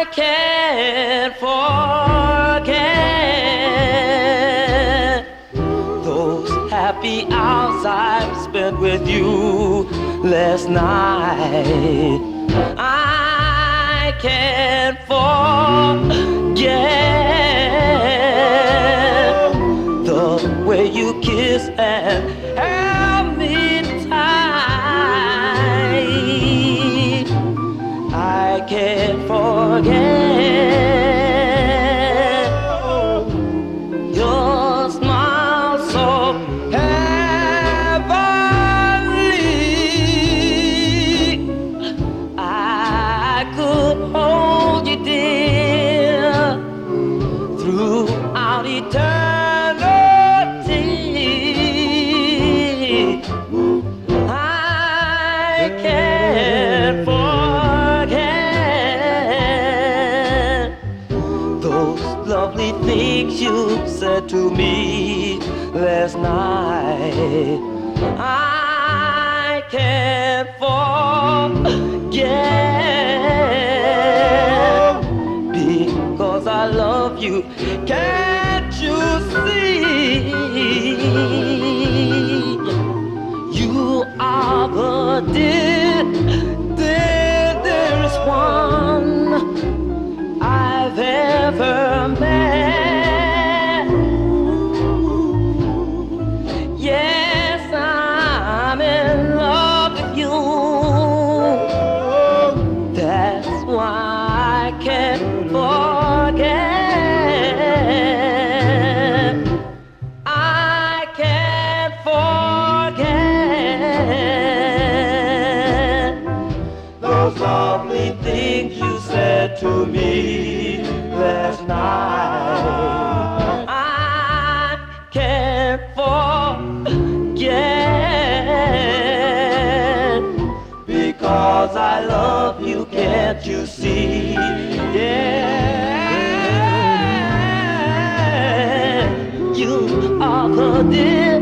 can't forget those happy hours I've spent with you last night. I can't forget the way you kiss and held me tight. I can't forget your smile so heavenly. I could hold you, dear, throughout eternity. I can't forget those lovely things you said to me last night. I can't forget because I love you. Can't you see? You are the dearest one I've ever met. Yes, I'm in love with you. That's why I can't forget. I can't forget those lovely things you said to me last night. I can't forget because I love you, can't you see? Yeah, you are the dear